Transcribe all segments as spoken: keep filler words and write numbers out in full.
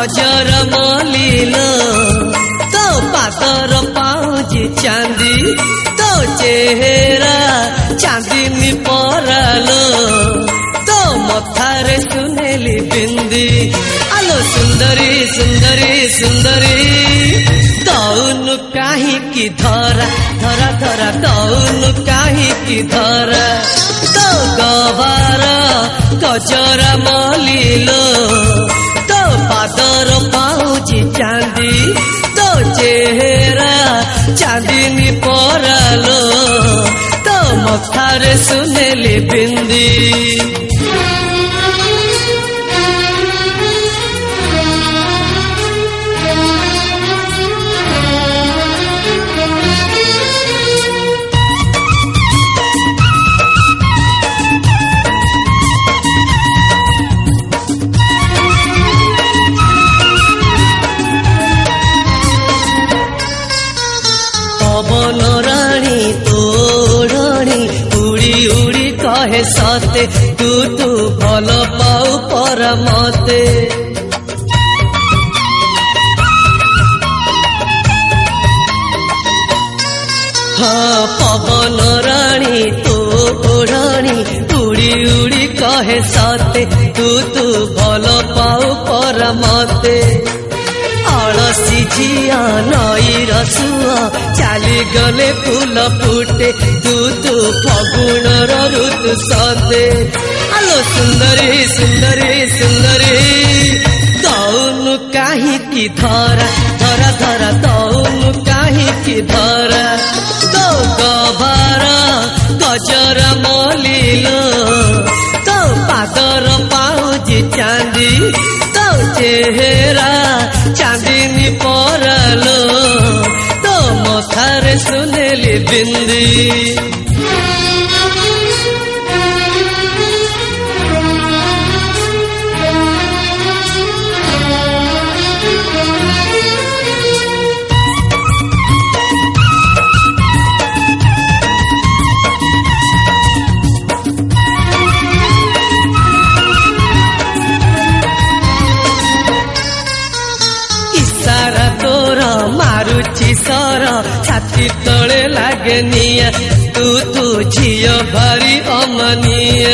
गजर मलिलो तो पातर पाउजी चांदी तो चेहरा चांदनी परालो तो मथारे सुनेली बिंदी आलो सुंदरी सुंदरी सुंदरी तौनु काहे की धरा धरा धरा तौनु काहे की धरा तो गवार गजरा मलिलो तो पादर पाउजी चांदी तो चेहरा चांदनी परालो तो मथारे सुनेली बिंदी पवन रानी तोड़नी उड़ी उड़ी कहे सते तू तू भल पाऊ पर मते हाँ पवन रानी तोड़नी उड़ी उड़ी कहे सते तू तू भल पाऊ पर मते अलसी झिया नई रसुआ चाली गले फूल फुटे तू तू फगुण ऋतु सते आलो सुंदरी सुंदरी सुंदरी तौनु काहे की धरा धरा धरा तौनु काहे की धरा तो गभार गजर मलिलो तो पादर पाउजी चांदी तो चेहरा चांदनी परालो तो मथारे सुनेली बिंदी सारा तोर मारुची सर छाती तले लागे निया तू तू झियो भारी अमनिया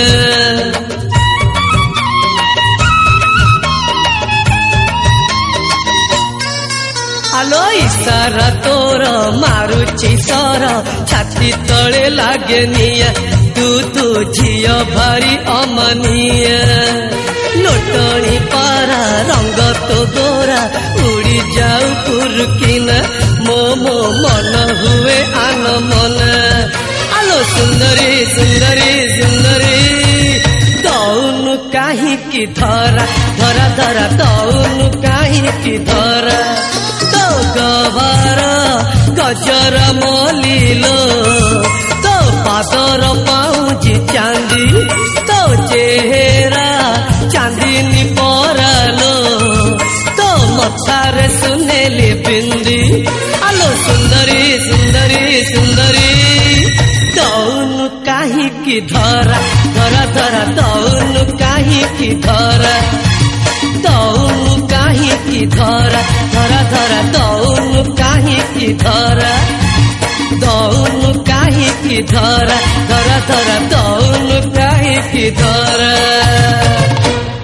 आलो इसारा तोर मारुची सर छाती तले लागे निया तू तू झियो भारी अमनिया लोटनी पारा रंग तो गोरा उड़ी जाऊ पुरकिना मो मो मन हुए आन मन आलो सुंदरी सुंदरी सुंदरी तौनु काहे की धरा धरा धरा तौनु काहे की धरा तो गवार गजर मलिलो तो पादर पाउजी चांदी तो चेहरा चांदनी परालो तो मथारे सुनेली बिंदी आलो सुंदरी सुंदरी सुंदरी तौनु काहे की धरा धरा धरा तौनु काहे की धरा तौनु काहे की धरा धरा धरा तौनु काहे की धरा तौनु काहे की धरा धरा धरा तौनु काहे की धरा